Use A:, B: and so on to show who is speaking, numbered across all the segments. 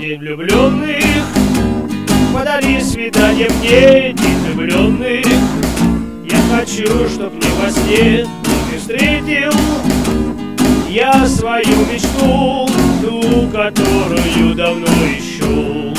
A: День влюбленных, подари свидание мне, день влюбленных. Я хочу, чтоб не во сне ты встретил я свою мечту, ту, которую давно ищу.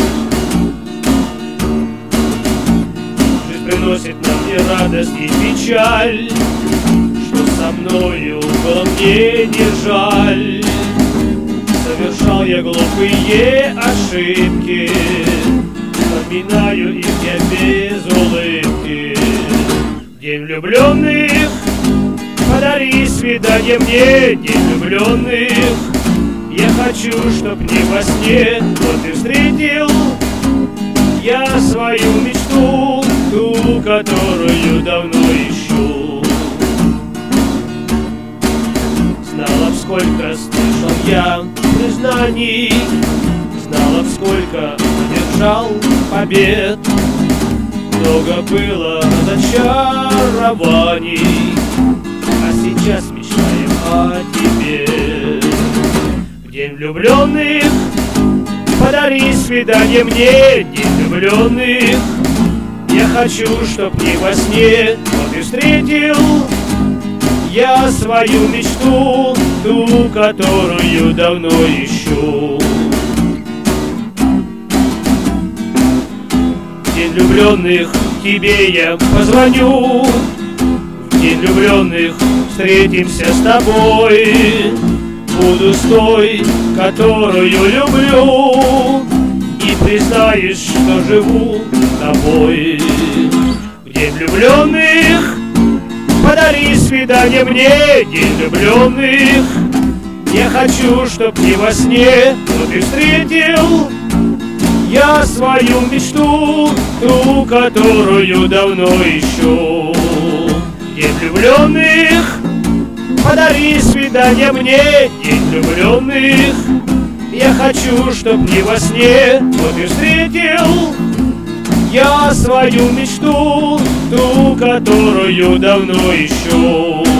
A: Жизнь приносит нам и радость, и печаль, что со мною было мне не жаль. Совершал я глупые ошибки, вспоминаю их я без улыбки. День влюбленных, подари свидание мне, день влюбленных. Я хочу, чтоб не во сне вот ты встретил я свою мечту, ту, которую давно ищу. Знала б, сколько слышал я признаний, знала б, сколько одержал побед. Много было разочарований, а сейчас мечтаем о тебе. В день влюбленных, подари свидание мне, день влюбленных. Я хочу, чтоб не во сне вот и встретил я свою мечту, ту, которую давно ищу. В день влюбленных тебе я позвоню, в день влюбленных встретимся с тобой. Буду с той, которую люблю, и признаешь, что живу с тобой. В день влюбленных, подари свидание мне, день влюбленных. Я хочу, чтоб не во сне вот и встретил я свою мечту, ту, которую давно ищу. День влюбленных, подари свидание мне, день влюбленных. Я хочу, чтоб не во сне вот и встретил я свою мечту, ту, которую давно ищу.